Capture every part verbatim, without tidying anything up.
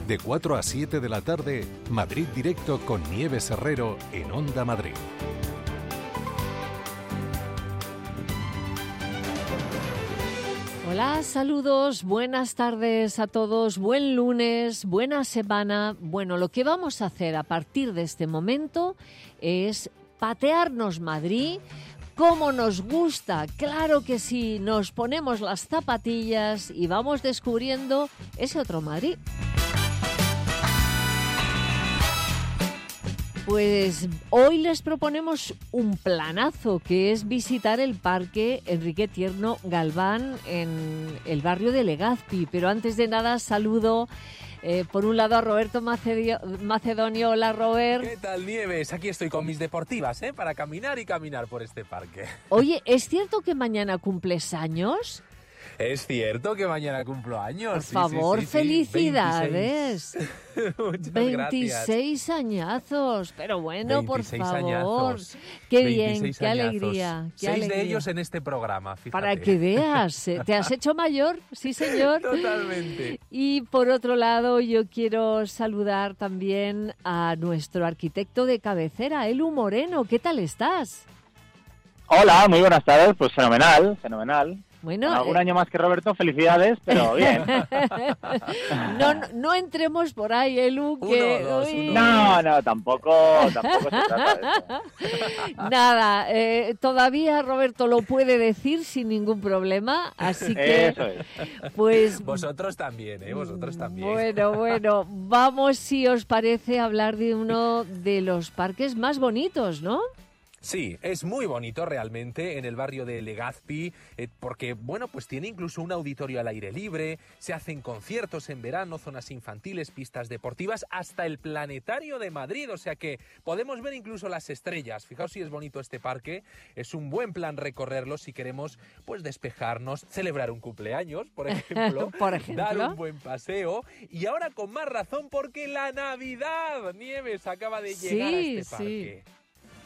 De cuatro a siete de la tarde, Madrid Directo con Nieves Herrero en Onda Madrid. Hola, saludos, buenas tardes a todos, buen lunes, buena semana. Bueno, lo que vamos a hacer a partir de este momento es patearnos Madrid como nos gusta. Claro que sí, nos ponemos las zapatillas y vamos descubriendo ese otro Madrid. Pues hoy les proponemos un planazo, que es visitar el Parque Enrique Tierno Galván en el barrio de Legazpi. Pero antes de nada saludo eh, por un lado a Roberto Macedio, Macedonio. Hola, Robert. ¿Qué tal, Nieves? Aquí estoy con mis deportivas, ¿eh? Para caminar y caminar por este parque. Oye, ¿es cierto que mañana cumples años? Es cierto que mañana cumplo años. Por sí, favor, sí, sí, felicidades. Sí. Muchas veintiséis gracias. añazos, pero bueno, por favor. Añazos. Qué bien, qué añazos. alegría. Qué Seis alegría. de ellos en este programa, fíjate. Para que veas, te has hecho mayor, sí señor. Totalmente. Y por otro lado, yo quiero saludar también a nuestro arquitecto de cabecera, Elu Moreno. ¿Qué tal estás? Hola, muy buenas tardes, pues fenomenal, fenomenal. Bueno, algún eh... año más que Roberto, felicidades, pero bien. no, no, no entremos por ahí, Elu, que... Uno, dos, uno, no, no, tampoco, tampoco se trata de eso. Nada, eh, todavía Roberto lo puede decir sin ningún problema, así que... Eso es. Pues... Vosotros también, ¿eh? Vosotros también. Bueno, bueno, vamos, si os parece, a hablar de uno de los parques más bonitos, ¿no? Sí, es muy bonito realmente en el barrio de Legazpi, eh, porque, bueno, pues tiene incluso un auditorio al aire libre, se hacen conciertos en verano, zonas infantiles, pistas deportivas, hasta el Planetario de Madrid, o sea que podemos ver incluso las estrellas. Fijaos si es bonito este parque, es un buen plan recorrerlo si queremos, pues, despejarnos, celebrar un cumpleaños, por ejemplo, por ejemplo, dar un buen paseo, y ahora con más razón porque la Navidad, Nieves, acaba de llegar sí, a este parque. Sí.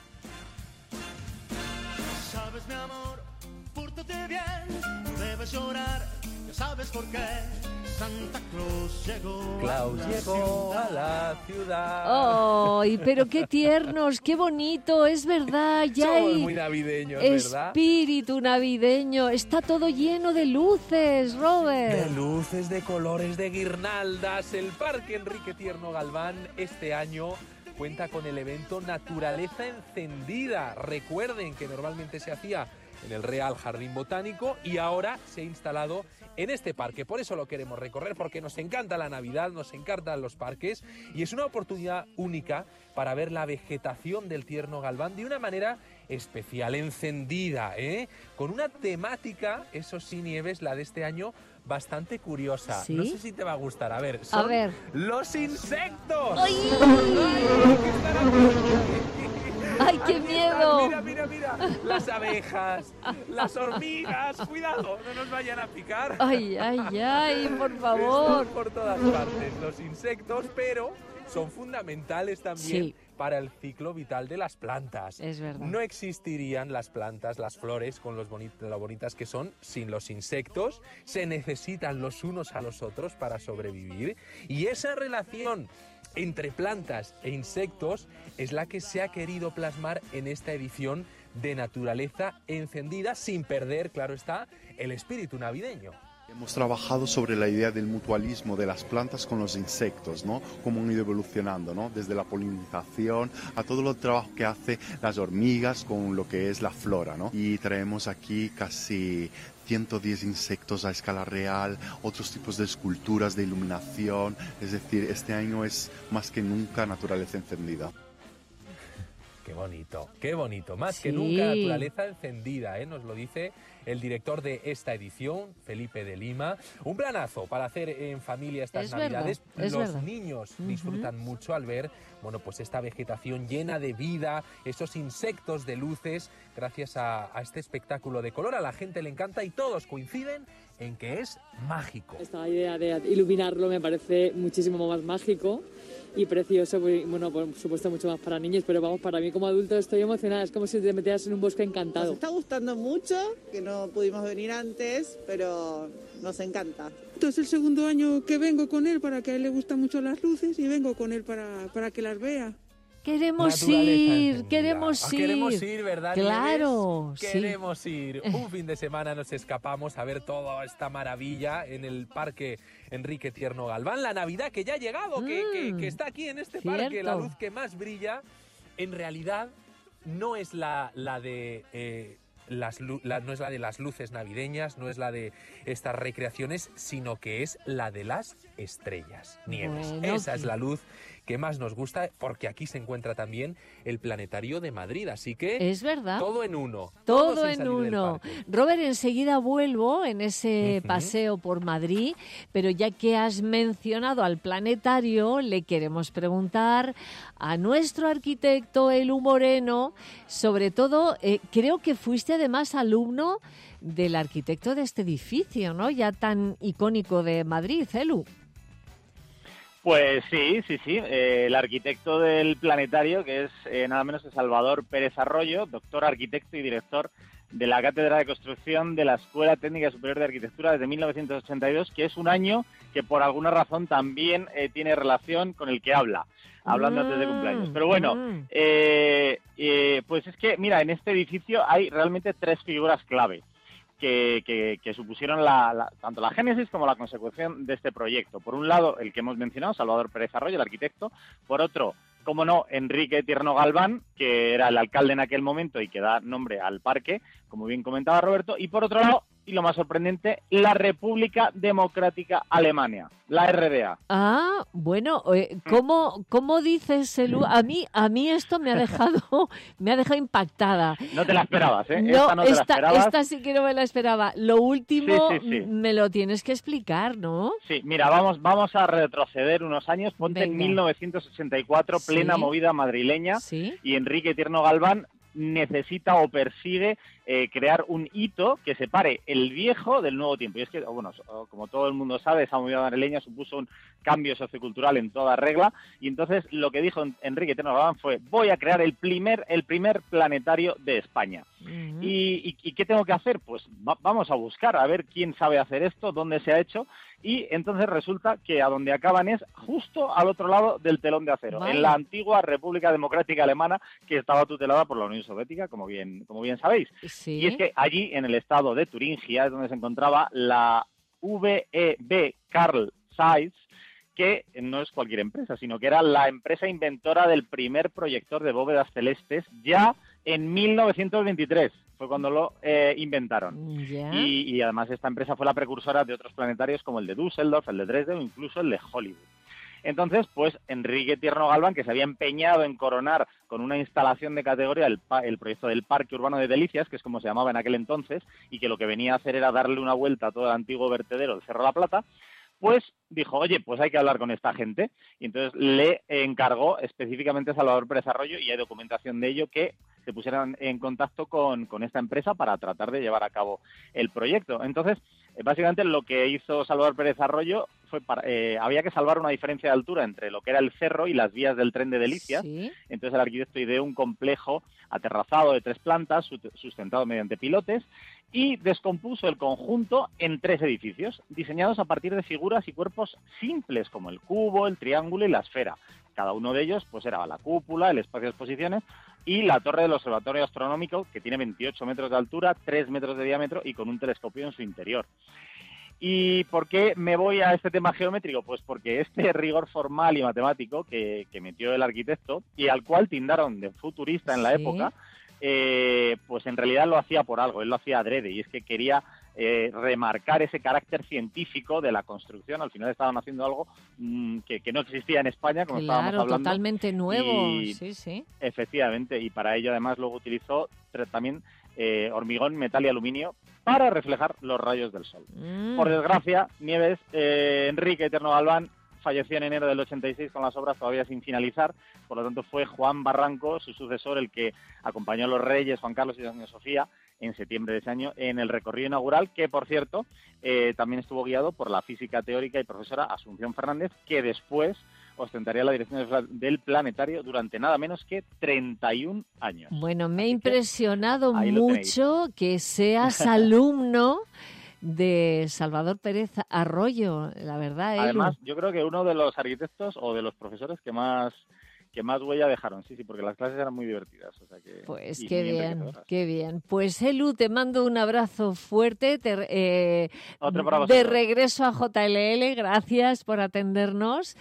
Sabes, mi amor, pórtate bien, no debes llorar, ya sabes por qué. Santa Claus llegó, Claus a, la llegó a la ciudad. ¡Ay, pero qué tiernos, qué bonito! Es verdad, ya Somos hay muy navideños, ¿verdad? espíritu navideño. Está todo lleno de luces, Robert. De luces, de colores, de guirnaldas. El Parque Enrique Tierno Galván este año cuenta con el evento Naturaleza Encendida. Recuerden que normalmente se hacía en el Real Jardín Botánico y ahora se ha instalado en este parque. Por eso lo queremos recorrer, porque nos encanta la Navidad, nos encantan los parques y es una oportunidad única para ver la vegetación del Tierno Galván de una manera especial, encendida, ¿eh? Con una temática, eso sí, Nieves, la de este año, bastante curiosa. ¿Sí? No sé si te va a gustar. A ver, son a ver. los insectos. ¡Ay! ¡Ay, qué miedo! Mira, mira, mira. Las abejas, las hormigas. Cuidado, no nos vayan a picar. ¡Ay, ay, ay! Por favor. Están por todas partes los insectos, pero son fundamentales también sí. para el ciclo vital de las plantas. Es verdad. No existirían las plantas, las flores, con los bonit- lo bonitas que son, sin los insectos. Se necesitan los unos a los otros para sobrevivir. Y esa relación entre plantas e insectos es la que se ha querido plasmar en esta edición de Naturaleza Encendida, sin perder, claro está, el espíritu navideño. Hemos trabajado sobre la idea del mutualismo de las plantas con los insectos, ¿no? Cómo han ido evolucionando, ¿no? Desde la polinización a todo el trabajo que hace las hormigas con lo que es la flora, ¿no? Y traemos aquí casi ciento diez insectos a escala real, otros tipos de esculturas, de iluminación. Es decir, este año es más que nunca Naturaleza Encendida. Qué bonito, qué bonito. Más sí. que nunca Naturaleza Encendida, ¿eh? Nos lo dice el director de esta edición, Felipe de Lima. Un planazo para hacer en familia estas es Navidades. Verdad, es Los verdad. niños uh-huh. disfrutan mucho al ver, bueno, pues esta vegetación llena de vida, esos insectos de luces, gracias a, a este espectáculo de color. A la gente le encanta y todos coinciden en que es mágico. Esta idea de iluminarlo me parece muchísimo más mágico y precioso, bueno, por supuesto mucho más para niños, pero vamos, para mí como adulto estoy emocionada, es como si te metieras en un bosque encantado. Nos está gustando mucho, que no pudimos venir antes, pero nos encanta. Esto es el segundo año que vengo con él, para que a él le gustan mucho las luces, y vengo con él para, para que las vea. Queremos ir, queremos Ah, ir. Queremos ir, ¿verdad, Claro, Nieves? sí. Queremos ir. Un fin de semana nos escapamos a ver toda esta maravilla en el Parque Enrique Tierno Galván. La Navidad que ya ha llegado, mm, que, que, que está aquí en este cierto. parque. La luz que más brilla, en realidad, no es la, la de... Eh, Las, la, no es la de las luces navideñas, no es la de estas recreaciones, sino que es la de las estrellas, Nieves. Bueno, Esa es la luz que más nos gusta, porque aquí se encuentra también el Planetario de Madrid, así que es verdad, todo en uno. Todo, todo en uno. Robert, enseguida vuelvo en ese uh-huh. paseo por Madrid, pero ya que has mencionado al Planetario, le queremos preguntar a nuestro arquitecto Elu Moreno, sobre todo, eh, creo que fuiste además alumno del arquitecto de este edificio, ¿no? Ya tan icónico de Madrid, Elu. Pues sí, sí, sí. Eh, el arquitecto del Planetario, que es eh, nada menos que Salvador Pérez Arroyo, doctor arquitecto y director de la Cátedra de Construcción de la Escuela Técnica Superior de Arquitectura desde mil novecientos ochenta y dos, que es un año que por alguna razón también eh, tiene relación con el que habla, hablando mm, antes de cumpleaños. Pero bueno, mm. eh, eh, pues es que, mira, en este edificio hay realmente tres figuras clave. Que, que, que supusieron la, la, tanto la génesis como la consecución de este proyecto. Por un lado, el que hemos mencionado, Salvador Pérez Arroyo, el arquitecto. Por otro, cómo no, Enrique Tierno Galván, que era el alcalde en aquel momento y que da nombre al parque, como bien comentaba Roberto. Y por otro lado, y lo más sorprendente, la República Democrática Alemania, la R D A. Ah, bueno, eh, ¿cómo, cómo dices, Elu? A mí, a mí esto me ha dejado, me ha dejado impactada. No te la esperabas, ¿eh? No, esta no te esta, la esperabas. Esta sí que no me la esperaba. Lo último sí, sí, sí. me lo tienes que explicar, ¿no? Sí, mira, vamos, vamos a retroceder unos años. Ponte Venga. en mil novecientos ochenta y cuatro, ¿Sí? plena movida madrileña, ¿Sí? y Enrique Tierno Galván necesita o persigue eh, crear un hito que separe el viejo del nuevo tiempo. Y es que, bueno, como todo el mundo sabe, esa movida madrileña supuso un cambio sociocultural en toda regla, y entonces lo que dijo Enrique Tierno Galván fue: voy a crear el primer el primer planetario de España. Uh-huh. ¿Y, y, ¿Y qué tengo que hacer? Pues va, vamos a buscar a ver quién sabe hacer esto, dónde se ha hecho, y entonces resulta que a donde acaban es justo al otro lado del telón de acero, vale. en la antigua República Democrática Alemana, que estaba tutelada por la Unión Soviética, como bien, como bien sabéis. Sí. Y es que allí, en el estado de Turingia, es donde se encontraba la V E B Carl Zeiss, que no es cualquier empresa, sino que era la empresa inventora del primer proyector de bóvedas celestes, ya en mil novecientos veintitrés. Fue cuando lo eh, inventaron. Yeah. Y, y además esta empresa fue la precursora de otros planetarios como el de Düsseldorf, el de Dresde o incluso el de Hollywood. Entonces, pues Enrique Tierno Galván, que se había empeñado en coronar con una instalación de categoría el, el proyecto del Parque Urbano de Delicias, que es como se llamaba en aquel entonces, y que lo que venía a hacer era darle una vuelta a todo el antiguo vertedero del Cerro La Plata, pues dijo, oye, pues hay que hablar con esta gente. Y entonces le encargó específicamente a Salvador Pérez Arroyo, y hay documentación de ello, que se pusieran en contacto con, con esta empresa para tratar de llevar a cabo el proyecto. Entonces, básicamente lo que hizo Salvador Pérez Arroyo fue para, eh, había que salvar una diferencia de altura entre lo que era el cerro y las vías del tren de Delicias. ¿Sí? Entonces el arquitecto ideó un complejo aterrazado de tres plantas, sustentado mediante pilotes, y descompuso el conjunto en tres edificios, diseñados a partir de figuras y cuerpos simples como el cubo, el triángulo y la esfera. Cada uno de ellos pues era la cúpula, el espacio de exposiciones y la torre del observatorio astronómico, que tiene veintiocho metros de altura, tres metros de diámetro y con un telescopio en su interior. ¿Y por qué me voy a este tema geométrico? Pues porque este rigor formal y matemático que, que metió el arquitecto, y al cual tildaron de futurista en la ¿Sí? época, eh, pues en realidad lo hacía por algo, él lo hacía adrede, y es que quería eh, remarcar ese carácter científico de la construcción. Al final estaban haciendo algo mmm, que, que no existía en España, como claro, estábamos hablando. Totalmente nuevo, y, sí, sí. Efectivamente, y para ello además luego utilizó también eh, hormigón, metal y aluminio para reflejar los rayos del sol. Mm. Por desgracia, Nieves, eh, Enrique Tierno Galván falleció en enero del ochenta y seis con las obras todavía sin finalizar, por lo tanto fue Juan Barranco, su sucesor, el que acompañó a los reyes Juan Carlos y doña Sofía en septiembre de ese año en el recorrido inaugural, que por cierto eh, también estuvo guiado por la física teórica y profesora Asunción Fernández, que después ostentaría la dirección del planetario durante nada menos que treinta y un años. Bueno, me ha impresionado mucho que seas alumno de Salvador Pérez Arroyo, la verdad. Además, Elu. yo creo que uno de los arquitectos o de los profesores que más que más huella dejaron, sí, sí, porque las clases eran muy divertidas. O sea que, pues y qué muy bien, qué bien. Pues Elu, te mando un abrazo fuerte, te, eh, Otro para de vosotros. regreso a J L L, gracias por atendernos.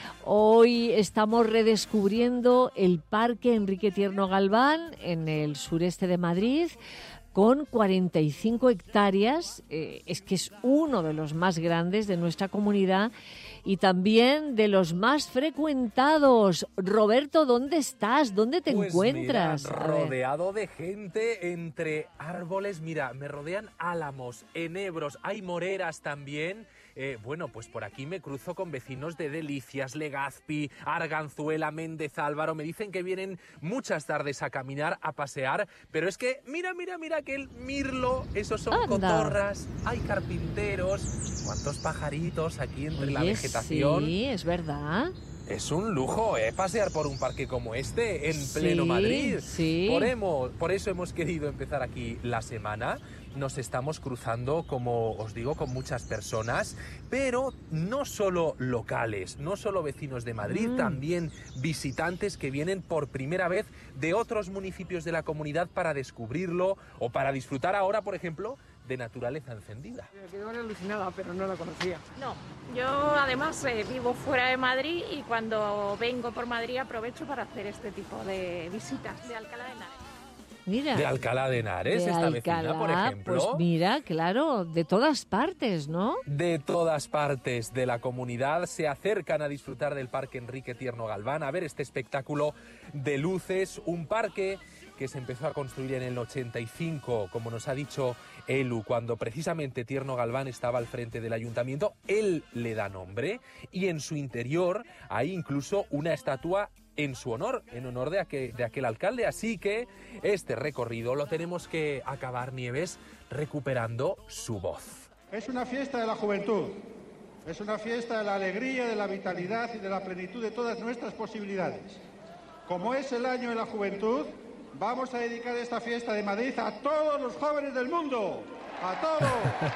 Hoy estamos redescubriendo el Parque Enrique Tierno Galván en el sureste de Madrid, con cuarenta y cinco hectáreas, eh, es que es uno de los más grandes de nuestra comunidad y también de los más frecuentados. Roberto, ¿dónde estás? ¿Dónde te pues encuentras? Mira, rodeado de gente entre árboles. Mira, me rodean álamos, enebros, hay moreras también. Eh, bueno, pues por aquí me cruzo con vecinos de Delicias, Legazpi, Arganzuela, Méndez Álvaro. Me dicen que vienen muchas tardes a caminar, a pasear, pero es que mira, mira, mira aquel mirlo, esos son Anda. cotorras, hay carpinteros, cuántos pajaritos aquí entre Oye, la vegetación. Sí, es verdad. Es un lujo, ¿eh? Pasear por un parque como este en Sí, pleno Madrid. sí. Por, hemos, por eso hemos querido empezar aquí la semana. Nos estamos cruzando, como os digo, con muchas personas, pero no solo locales, no solo vecinos de Madrid, Mm. también visitantes que vienen por primera vez de otros municipios de la comunidad para descubrirlo o para disfrutar ahora, por ejemplo, de naturaleza encendida. Me quedo alucinada, pero no la conocía. No, yo además eh, vivo fuera de Madrid y cuando vengo por Madrid aprovecho para hacer este tipo de visitas de Alcalá de Henares. Mira, De Alcalá de Henares, de esta Alcalá, vecina, por ejemplo. Pues mira, claro, de todas partes, ¿no? De todas partes de la comunidad se acercan a disfrutar del Parque Enrique Tierno Galván, a ver este espectáculo de luces, un parque que se empezó a construir en el ochenta y cinco, como nos ha dicho Elu, cuando precisamente Tierno Galván estaba al frente del ayuntamiento. Él le da nombre y en su interior hay incluso una estatua en su honor, en honor de aquel, de aquel alcalde. Así que este recorrido lo tenemos que acabar, Nieves, recuperando su voz. Es una fiesta de la juventud, es una fiesta de la alegría, de la vitalidad y de la plenitud de todas nuestras posibilidades. Como es el año de la juventud, vamos a dedicar esta fiesta de Madrid a todos los jóvenes del mundo, a todos.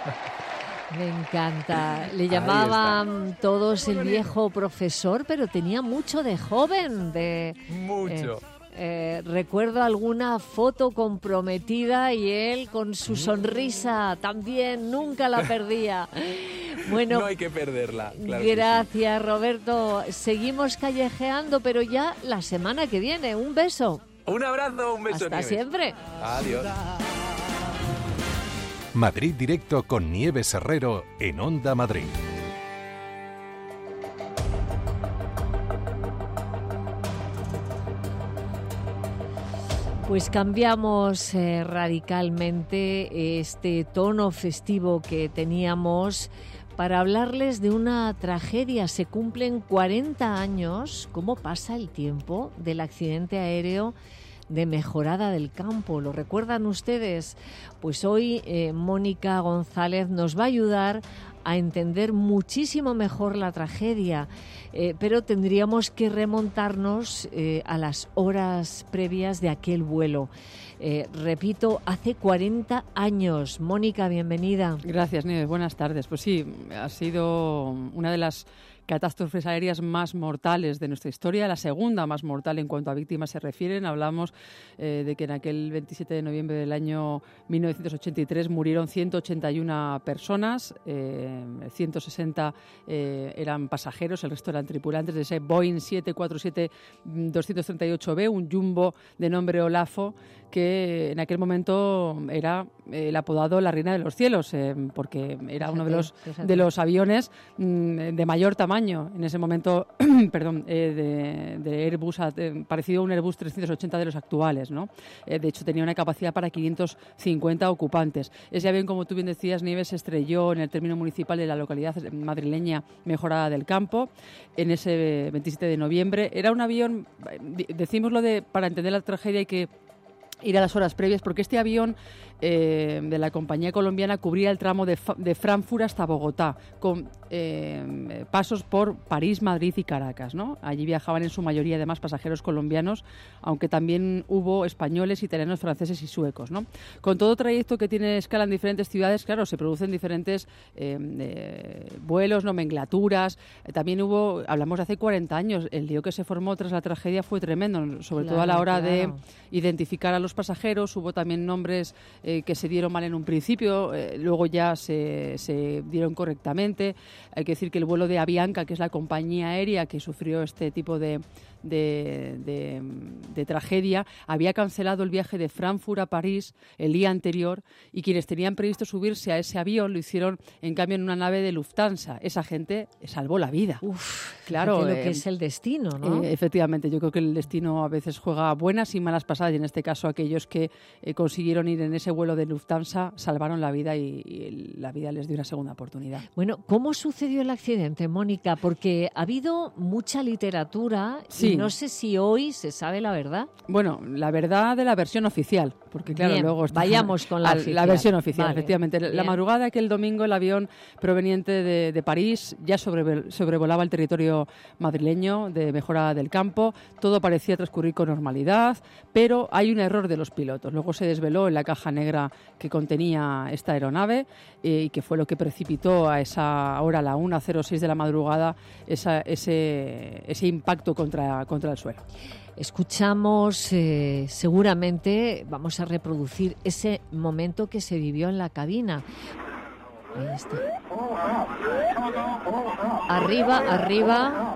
Me encanta. Le llamaban todos el viejo profesor, pero tenía mucho de joven. De, Mucho. Eh, eh, recuerdo alguna foto comprometida y él con su sonrisa también nunca la perdía. Bueno, no hay que perderla. Claro gracias, Roberto. Seguimos callejeando, pero ya la semana que viene. Un beso. Un abrazo, un beso. Hasta Nieves. siempre. Adiós. Madrid Directo con Nieves Herrero en Onda Madrid. Pues cambiamos eh, radicalmente este tono festivo que teníamos para hablarles de una tragedia. Se cumplen cuarenta años, ¿cómo pasa el tiempo?, del accidente aéreo de Mejorada del Campo. ¿Lo recuerdan ustedes? Pues hoy eh, Mónica González nos va a ayudar a entender muchísimo mejor la tragedia, eh, pero tendríamos que remontarnos eh, a las horas previas de aquel vuelo. Eh, repito, hace cuarenta años. Mónica, bienvenida. Gracias, Nieves. Buenas tardes. Pues sí, ha sido una de las catástrofes aéreas más mortales de nuestra historia, la segunda más mortal en cuanto a víctimas se refieren. Hablamos eh, de que en aquel veintisiete de noviembre del año mil novecientos ochenta y tres murieron ciento ochenta y una personas, eh, ciento sesenta eh, eran pasajeros, el resto eran tripulantes de ese Boeing siete cuatro siete doscientos treinta y ocho B, un jumbo de nombre Olafo, que en aquel momento era eh, el apodado la reina de los cielos, eh, porque era fíjate, uno de los, de los aviones mm, de mayor tamaño. En ese momento, perdón, eh, de, de Airbus, eh, parecido a un Airbus trescientos ochenta de los actuales, ¿no? Eh, de hecho, tenía una capacidad para quinientos cincuenta ocupantes. Ese avión, como tú bien decías, Nieves, se estrelló en el término municipal de la localidad madrileña Mejorada del Campo en ese veintisiete de noviembre. Era un avión, decimos lo de, para entender la tragedia hay que ir a las horas previas, porque este avión eh, de la compañía colombiana cubría el tramo de, de Frankfurt hasta Bogotá, con eh, pasos por París, Madrid y Caracas, ¿no? Allí viajaban en su mayoría además pasajeros colombianos, aunque también hubo españoles, italianos, franceses y suecos, ¿no? Con todo trayecto que tiene escala en diferentes ciudades, claro, se producen diferentes eh, eh, vuelos, nomenclaturas. Eh, también hubo, hablamos de hace cuarenta años, el lío que se formó tras la tragedia fue tremendo, sobre Claro, todo a la hora claro. de identificar a los pasajeros. Hubo también nombres eh, que se dieron mal en un principio, eh, luego ya se, se dieron correctamente. Hay que decir que el vuelo de Avianca, que es la compañía aérea que sufrió este tipo de, de, de, de tragedia, había cancelado el viaje de Frankfurt a París el día anterior, y quienes tenían previsto subirse a ese avión lo hicieron en cambio en una nave de Lufthansa. Esa gente salvó la vida. Uf, claro, lo eh, que es el destino, ¿no? Eh, efectivamente, yo creo que el destino a veces juega buenas y malas pasadas, y en este caso aquellos que eh, consiguieron ir en ese vuelo de Lufthansa salvaron la vida, y, y la vida les dio una segunda oportunidad. Bueno, ¿cómo sucedió el accidente, Mónica? Porque ha habido mucha literatura Sí. y no sé si hoy se sabe la verdad. Bueno, la verdad de la versión oficial, porque claro, Bien, luego está vayamos con la al- oficial. versión oficial, Vale, efectivamente. La bien. madrugada de aquel domingo el avión proveniente de, de París ya sobre- sobrevolaba el territorio madrileño de Mejorada del Campo. Todo parecía transcurrir con normalidad, pero hay un error de los pilotos. Luego se desveló en la caja negra que contenía esta aeronave eh, y que fue lo que precipitó a esa hora, a la una cero seis de la madrugada, esa- ese, ese impacto contra, contra el suelo. Escuchamos, eh, seguramente vamos a reproducir ese momento que se vivió en la cabina. Ahí está. Arriba, arriba,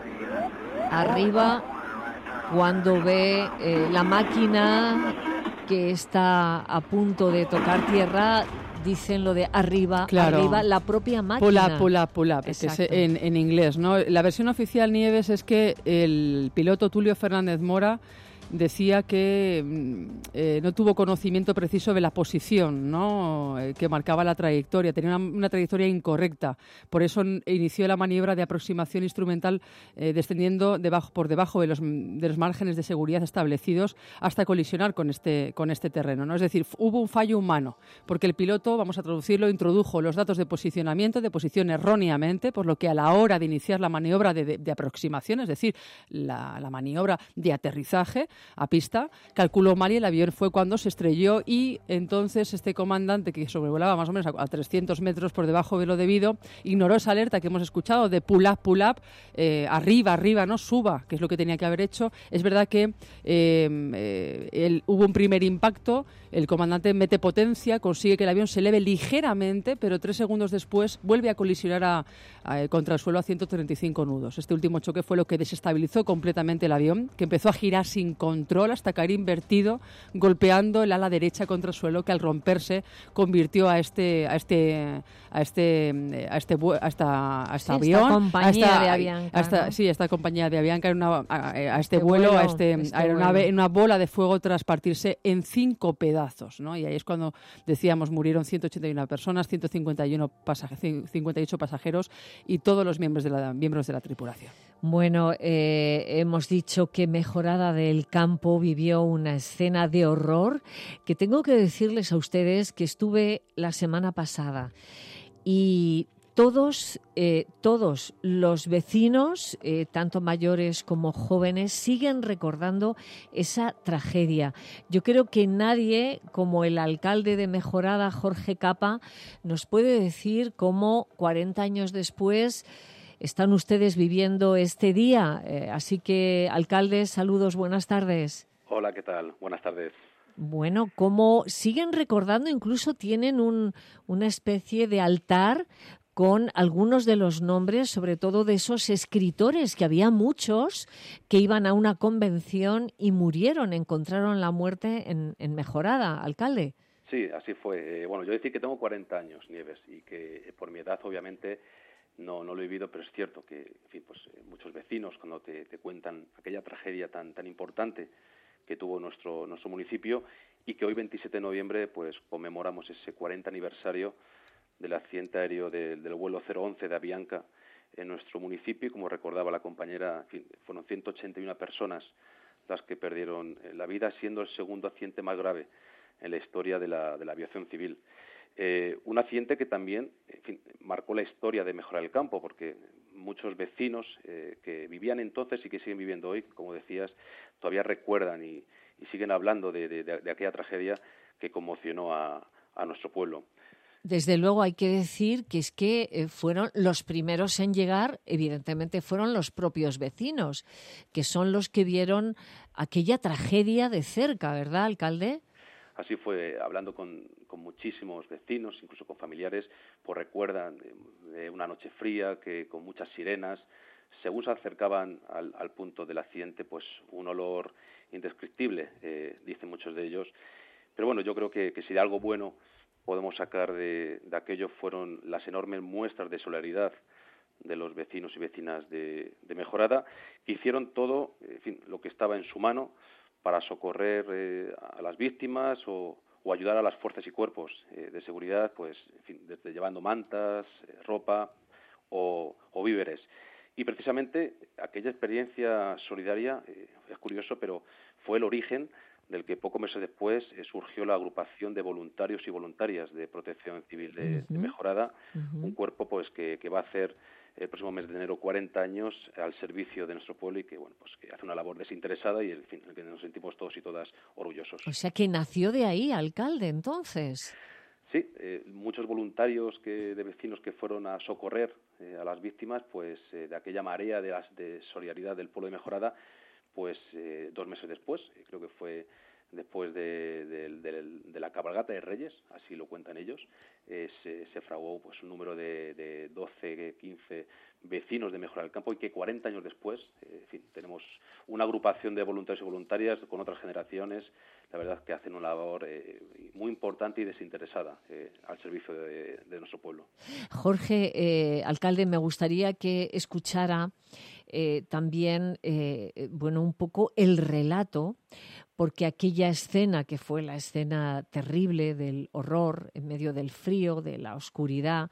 arriba, cuando ve eh, la máquina que está a punto de tocar tierra, dicen lo de arriba, Claro. arriba, la propia máquina. Pull up, pull up, pull up, que es Exacto. en, en inglés, ¿no? La versión oficial, Nieves, es que el piloto Tulio Fernández Mora decía que mm, eh, no tuvo conocimiento preciso de la posición, ¿no?, eh, que marcaba la trayectoria, tenía una, una trayectoria incorrecta. Por eso n- inició la maniobra de aproximación instrumental eh, descendiendo debajo, por debajo de los, de los márgenes de seguridad establecidos hasta colisionar con este, con este terreno, ¿no? Es decir, f- hubo un fallo humano, porque el piloto, vamos a traducirlo, introdujo los datos de posicionamiento, de posición erróneamente, por lo que a la hora de iniciar la maniobra de, de- de aproximación, es decir, la, la maniobra de aterrizaje a pista, calculó mal y el avión fue cuando se estrelló, y entonces este comandante, que sobrevolaba más o menos a, a trescientos metros por debajo de lo debido, ignoró esa alerta que hemos escuchado de pull up, pull up, eh, arriba, arriba, no suba, que es lo que tenía que haber hecho. Es verdad que eh, eh, el, hubo un primer impacto, el comandante mete potencia, consigue que el avión se eleve ligeramente, pero tres segundos después vuelve a colisionar a, a, contra el suelo a ciento treinta y cinco nudos. Este último choque fue lo que desestabilizó completamente el avión, que empezó a girar sin control hasta caer invertido, golpeando el ala derecha contra el suelo, que al romperse convirtió a este a este a este a este vu- a esta, a este Sí, esta avión, compañía a esta, de Avianca, a esta- ¿no? sí, esta compañía de Avianca en una, a, a este, Este vuelo, vuelo, a este, este aeronave, vuelo. en una bola de fuego tras partirse en cinco pedazos, ¿no? Y ahí es cuando decíamos murieron ciento ochenta y una personas, ciento cincuenta y uno pasaje- cincuenta y ocho pasajeros y todos los miembros de la miembros de la tripulación. Bueno, eh, hemos dicho que Mejorada del Campo vivió una escena de horror, que tengo que decirles a ustedes que estuve la semana pasada y todos, eh, todos los vecinos, eh, tanto mayores como jóvenes, siguen recordando esa tragedia. Yo creo que nadie, como el alcalde de Mejorada, Jorge Capa, nos puede decir cómo cuarenta años después están ustedes viviendo este día. Eh, así que, alcalde, saludos, buenas tardes. Hola, ¿qué tal? Buenas tardes. Bueno, ¿cómo siguen recordando? Incluso tienen un, una especie de altar con algunos de los nombres, sobre todo de esos escritores, que había muchos que iban a una convención y murieron, encontraron la muerte en, en Mejorada, alcalde. Sí, así fue. Eh, bueno, yo decir que tengo cuarenta años, Nieves, y que eh, por mi edad, obviamente, no, no lo he vivido, pero es cierto que, en fin, pues eh, muchos vecinos, cuando te, te cuentan aquella tragedia tan tan importante que tuvo nuestro nuestro municipio, y que hoy, veintisiete de noviembre, pues conmemoramos ese cuarenta aniversario del accidente aéreo de, del vuelo cero once de Avianca en nuestro municipio, y como recordaba la compañera, en fin, fueron ciento ochenta y una personas las que perdieron la vida, siendo el segundo accidente más grave en la historia de la, de la aviación civil. Eh, un accidente que también, en fin, marcó la historia de Mejorar el Campo, porque muchos vecinos eh, que vivían entonces y que siguen viviendo hoy, como decías, todavía recuerdan y, y siguen hablando de, de, de aquella tragedia que conmocionó a, a nuestro pueblo. Desde luego hay que decir que es que eh, fueron los primeros en llegar, evidentemente fueron los propios vecinos, que son los que vieron aquella tragedia de cerca, ¿verdad, alcalde? Así fue, hablando con, con muchísimos vecinos, incluso con familiares, pues recuerdan de, de una noche fría, que con muchas sirenas, según se acercaban al, al punto del accidente, pues un olor indescriptible, eh, dicen muchos de ellos. Pero bueno, yo creo que, que si de algo bueno podemos sacar de, de aquello fueron las enormes muestras de solidaridad de los vecinos y vecinas de, de Mejorada, que hicieron todo, en fin, lo que estaba en su mano, para socorrer eh, a las víctimas o, o ayudar a las fuerzas y cuerpos eh, de seguridad, pues, en fin, desde llevando mantas, eh, ropa o, o víveres. Y precisamente aquella experiencia solidaria, eh, es curioso, pero fue el origen del que pocos meses después eh, surgió la agrupación de voluntarios y voluntarias de Protección Civil de, uh-huh. de Mejorada, uh-huh. un cuerpo pues que, que va a hacer el próximo mes de enero cuarenta años al servicio de nuestro pueblo y que bueno pues que hace una labor desinteresada y en fin, que nos sentimos todos y todas orgullosos. O sea que nació de ahí, alcalde, entonces. Sí, eh, muchos voluntarios que, de vecinos que fueron a socorrer eh, a las víctimas, pues eh, de aquella marea de, las, de solidaridad del pueblo de Mejorada, pues eh, dos meses después, eh, creo que fue después de, de, de, de la cabalgata de Reyes, así lo cuentan ellos, eh, se, se fraguó pues un número de, de doce, quince vecinos de Mejorar el Campo y que cuarenta años después, eh, en fin, tenemos una agrupación de voluntarios y voluntarias con otras generaciones, la verdad es que hacen una labor eh, muy importante y desinteresada eh, al servicio de, de nuestro pueblo. Jorge, eh, alcalde, me gustaría que escuchara eh, también, eh, bueno, un poco el relato, porque aquella escena que fue la escena terrible del horror en medio del frío, de la oscuridad,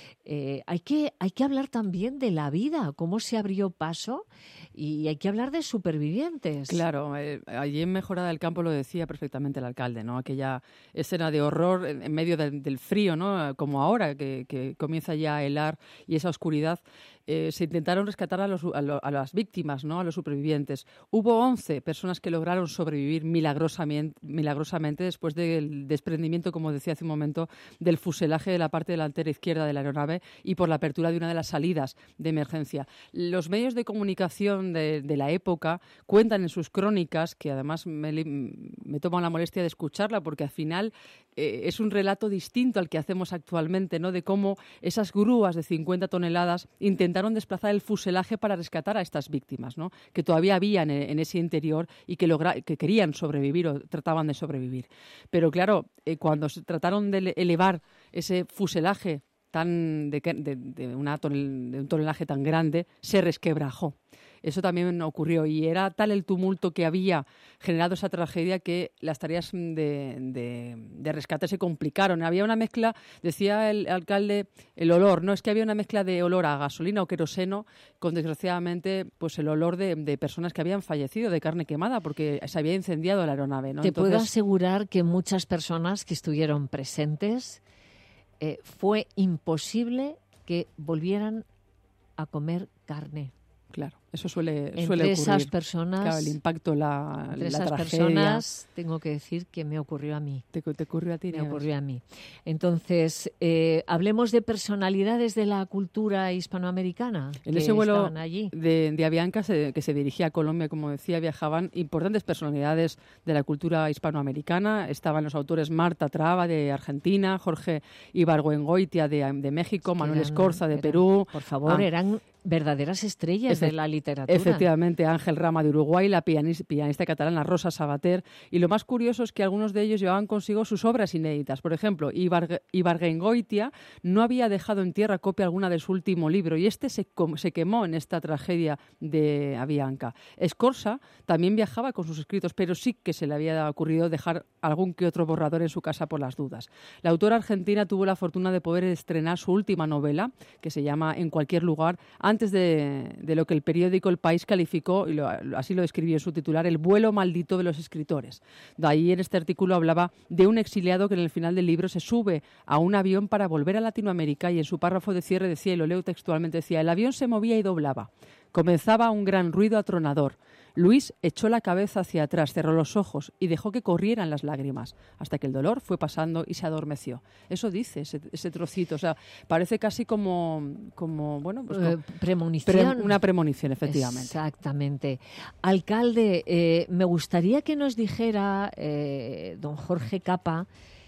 eh, hay que, hay que hablar también de la vida, cómo se abrió paso y hay que hablar de supervivientes. Claro, eh, allí en Mejorada del Campo lo decía perfectamente el alcalde, ¿no? Aquella escena de horror en, en medio de, del frío, ¿no? Como ahora, que, que comienza ya a helar y esa oscuridad. Eh, se intentaron rescatar a, los, a, lo, a las víctimas, ¿no? A los supervivientes. Hubo once personas que lograron sobrevivir milagrosamente, milagrosamente después del desprendimiento, como decía hace un momento, del fuselaje de la parte delantera izquierda de la aeronave y por la apertura de una de las salidas de emergencia. Los medios de comunicación de, de la época cuentan en sus crónicas, que además me, me toman la molestia de escucharla, porque al final eh, es un relato distinto al que hacemos actualmente, ¿no? De cómo esas grúas de cincuenta toneladas intentaron desplazar el fuselaje para rescatar a estas víctimas, ¿no? Que todavía habían en, en ese interior y que, logra, que querían sobrevivir o trataban de sobrevivir. Pero claro, eh, cuando se trataron de elevar ese fuselaje tan de, de, de, una tonel, de un tonelaje tan grande, se resquebrajó. Eso también ocurrió y era tal el tumulto que había generado esa tragedia que las tareas de, de, de rescate se complicaron. Había una mezcla, decía el alcalde, el olor, no es que había una mezcla de olor a gasolina o queroseno con, desgraciadamente, pues el olor de, de personas que habían fallecido de carne quemada porque se había incendiado la aeronave, ¿no? Te Entonces, puedo asegurar que muchas personas que estuvieron presentes eh, fue imposible que volvieran a comer carne. Claro, eso suele, entre suele ocurrir. Esas personas, claro, el impacto, la, entre la esas tragedia. personas, tengo que decir que me ocurrió a mí. ¿Te, te ocurrió a ti? Me ocurrió a mí. Entonces, eh, hablemos de personalidades de la cultura hispanoamericana en que ese vuelo estaban allí. de, de Avianca, se, que se dirigía a Colombia, como decía, viajaban importantes personalidades de la cultura hispanoamericana. Estaban los autores Marta Traba, de Argentina, Jorge Ibargüengoitia, de, de México, Es que Manuel eran- Escorza, de eran- Perú. Por favor, Ah, eran verdaderas estrellas Efe- de la literatura. Efectivamente, Ángel Rama de Uruguay, la pianis- pianista catalana Rosa Sabater. Y lo más curioso es que algunos de ellos llevaban consigo sus obras inéditas. Por ejemplo, Ibarg- Ibargüengoitia no había dejado en tierra copia alguna de su último libro y este se, com- se quemó en esta tragedia de Avianca. Escorza también viajaba con sus escritos, pero sí que se le había ocurrido dejar algún que otro borrador en su casa por las dudas. La autora argentina tuvo la fortuna de poder estrenar su última novela, que se llama En cualquier lugar, antes de, de lo que el periódico periódico El País calificó, y lo, así lo describió en su titular, el vuelo maldito de los escritores. De ahí en este artículo hablaba de un exiliado que en el final del libro se sube a un avión para volver a Latinoamérica y en su párrafo de cierre decía, y lo leo textualmente, decía, el avión se movía y doblaba. Comenzaba un gran ruido atronador. Luis echó la cabeza hacia atrás, cerró los ojos y dejó que corrieran las lágrimas, hasta que el dolor fue pasando y se adormeció. Eso dice ese, ese trocito, o sea, parece casi como, como bueno, pues como, eh, premonición. Pre, una premonición, efectivamente. Exactamente. Alcalde, eh, me gustaría que nos dijera, eh, don Jorge Capa,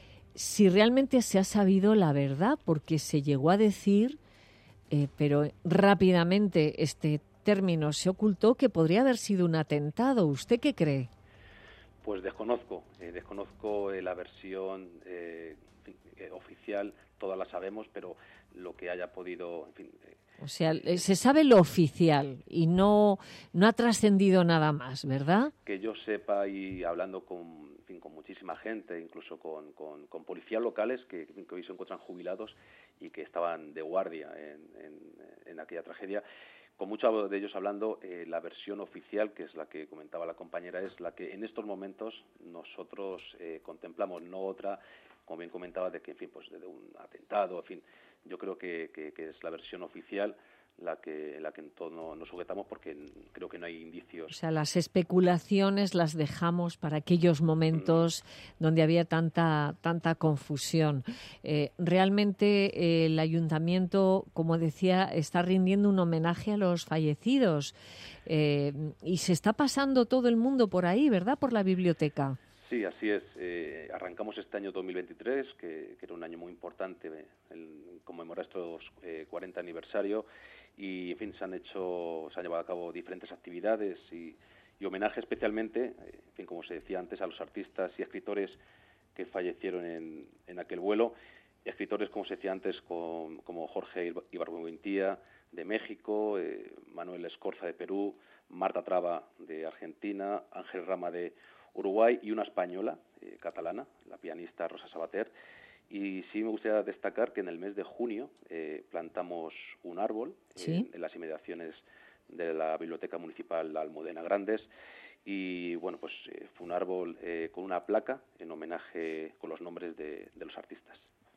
si realmente se ha sabido la verdad, porque se llegó a decir, eh, pero rápidamente este término se ocultó, que podría haber sido un atentado. ¿Usted qué cree? Pues desconozco, eh, desconozco eh, la versión eh, eh, oficial, todas la sabemos, pero lo que haya podido, en fin. Eh, o sea, se sabe lo oficial y no, no ha trascendido nada más, ¿verdad? Que yo sepa, y hablando con, en fin, con muchísima gente, incluso con, con, con policías locales que, que hoy se encuentran jubilados y que estaban de guardia en, en, en aquella tragedia, con muchos de ellos hablando, eh, la versión oficial, que es la que comentaba la compañera, es la que en estos momentos nosotros eh, contemplamos, no otra, como bien comentaba, de que, en fin, pues de un atentado, en fin, yo creo que, que, que es la versión oficial la que la que en todo nos sujetamos, porque creo que no hay indicios. O sea, las especulaciones las dejamos para aquellos momentos mm. donde había tanta tanta confusión. Eh, realmente eh, el ayuntamiento, como decía, está rindiendo un homenaje a los fallecidos eh, y se está pasando todo el mundo por ahí, ¿verdad?, por la biblioteca. Sí, así es. Eh, arrancamos este año dos mil veintitrés, que, que era un año muy importante eh, en conmemorar estos eh, cuarenta aniversario. Y, en fin, se han hecho, se han llevado a cabo diferentes actividades y, y homenaje especialmente, eh, en fin, como se decía antes, a los artistas y escritores que fallecieron en, en aquel vuelo. Escritores, como se decía antes, con, como Jorge Ibargüengoitia de México, eh, Manuel Escorza de Perú, Marta Traba de Argentina, Ángel Rama de Uruguay y una española, eh, catalana, la pianista Rosa Sabater. Y sí me gustaría destacar que en el mes de junio eh, plantamos un árbol ¿Sí? en, en las inmediaciones de la Biblioteca Municipal Almudena Grandes. Y bueno, pues eh, fue un árbol eh, con una placa en homenaje con los nombres de, de los artistas.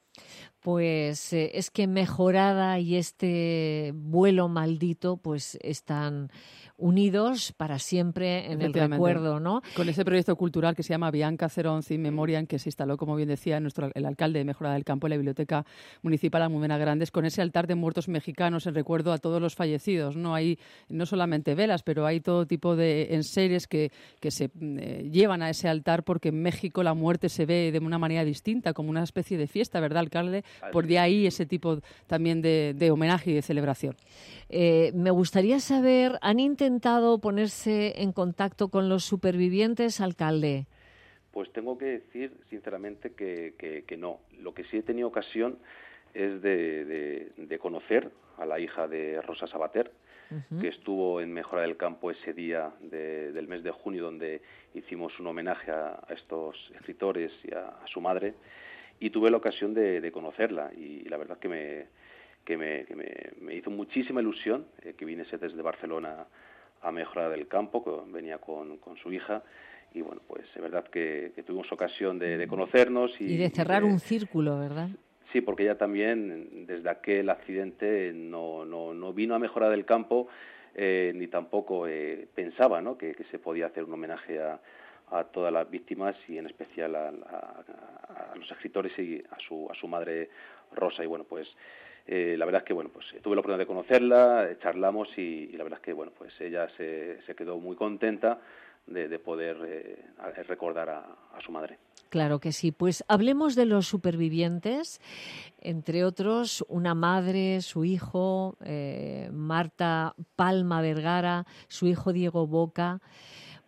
Pues eh, es que Mejorada y este vuelo maldito pues están unidos para siempre en el recuerdo, ¿no? Con ese proyecto cultural que se llama Bianca cero once in Memoriam, que se instaló, como bien decía, nuestro, el alcalde de Mejorada del Campo, en la Biblioteca Municipal Almudena Grandes, con ese altar de muertos mexicanos en recuerdo a todos los fallecidos, ¿no? Hay no solamente velas, pero hay todo tipo de enseres que, que se eh, llevan a ese altar, porque en México la muerte se ve de una manera distinta, como una especie de fiesta, ¿verdad, alcalde? Por de ahí ese tipo también de, de homenaje y de celebración. Eh, me gustaría saber, ¿han intentado ponerse en contacto con los supervivientes, alcalde? Pues tengo que decir sinceramente que, que, que no. Lo que sí he tenido ocasión es de, de, de conocer a la hija de Rosa Sabater, uh-huh. que estuvo en Mejora del Campo ese día de, del mes de junio, donde hicimos un homenaje a, a estos escritores y a, a su madre. Y tuve la ocasión de, de conocerla y la verdad que me que me, que me, me hizo muchísima ilusión eh, que viniese desde Barcelona a Mejorada del Campo, que venía con, con su hija, y bueno, pues es verdad que, que tuvimos ocasión de, de conocernos. Y, y de cerrar y de, un círculo, ¿verdad? Sí, porque ella también, desde aquel accidente, no, no, no vino a Mejorada del Campo, eh, ni tampoco eh, pensaba, ¿no?, que, que se podía hacer un homenaje a a todas las víctimas y en especial a, a, a los escritores y a su a su madre Rosa. Y bueno, pues eh, la verdad es que bueno, pues tuve la oportunidad de conocerla, charlamos y, y la verdad es que bueno, pues ella se, se quedó muy contenta de, de poder eh, recordar a, a su madre. Claro que sí. Pues hablemos de los supervivientes, entre otros una madre, su hijo, eh, Marta Palma Vergara, su hijo Diego Boca.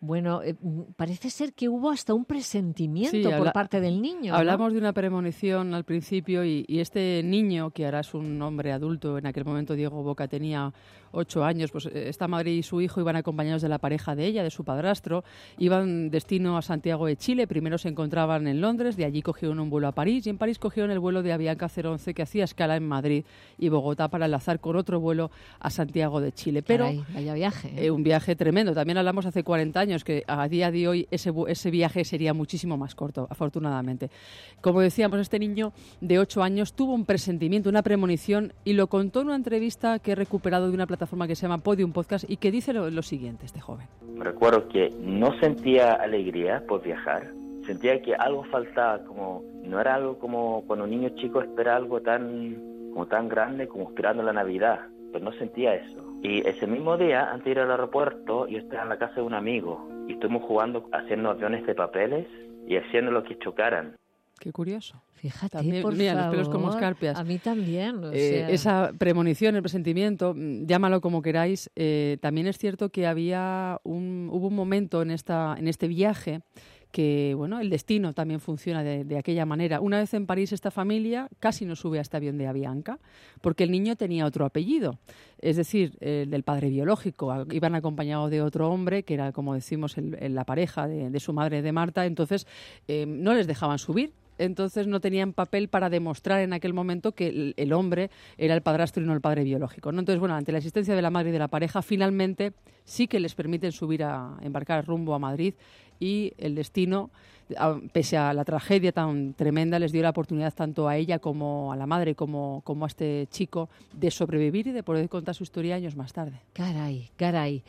Bueno, eh, parece ser que hubo hasta un presentimiento Sí, por habla- parte del niño, ¿no? Hablamos de una premonición al principio y, y este niño, que ahora es un hombre adulto, en aquel momento Diego Boca tenía ocho años, pues eh, esta madre y su hijo iban acompañados de la pareja de ella, de su padrastro, iban destino a Santiago de Chile, primero se encontraban en Londres, de allí cogieron un vuelo a París y en París cogieron el vuelo de Avianca cero once que hacía escala en Madrid y Bogotá para enlazar con otro vuelo a Santiago de Chile. Pero Caray, vaya viaje. ¿eh? Eh, un viaje tremendo. También hablamos hace cuarenta años que a día de hoy ese, vu- ese viaje sería muchísimo más corto, afortunadamente. Como decíamos, este niño de ocho años tuvo un presentimiento, una premonición y lo contó en una entrevista que he recuperado de una plataforma que se llama Podium Podcast y que dice lo, lo siguiente, este joven. Recuerdo que no sentía alegría por viajar, sentía que algo faltaba, como no era algo como cuando un niño chico espera algo tan, como tan grande como esperando la Navidad, pero no sentía eso. Y ese mismo día, antes de ir al aeropuerto, yo estaba en la casa de un amigo y estuvimos jugando, haciendo aviones de papeles y haciendo lo que chocaran. Qué curioso. Fíjate, También, por mira, favor. los pelos como escarpias. A mí también. O Eh, sea, esa premonición, el presentimiento, mm, llámalo como queráis. Eh, también es cierto que había un, hubo un momento en esta, en este viaje que, bueno, el destino también funciona de, de aquella manera. Una vez en París, esta familia casi no sube a este avión de Avianca porque el niño tenía otro apellido, es decir, el del padre biológico. A- Iban acompañados de otro hombre que era, como decimos, el- el- la pareja de, de su madre, de Marta. Entonces, eh, no les dejaban subir. Entonces no tenían papel para demostrar en aquel momento que el, el hombre era el padrastro y no el padre biológico, ¿no? Entonces, bueno, ante la existencia de la madre y de la pareja, finalmente sí que les permiten subir a embarcar rumbo a Madrid y el destino, a- pese a la tragedia tan tremenda, les dio la oportunidad tanto a ella como a la madre como, como a este chico de sobrevivir y de poder contar su historia años más tarde. Caray, caray.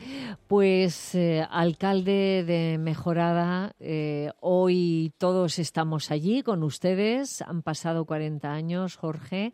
Pues eh, alcalde de Mejorada, eh, hoy todos estamos allí con ustedes. Han pasado cuarenta años, Jorge,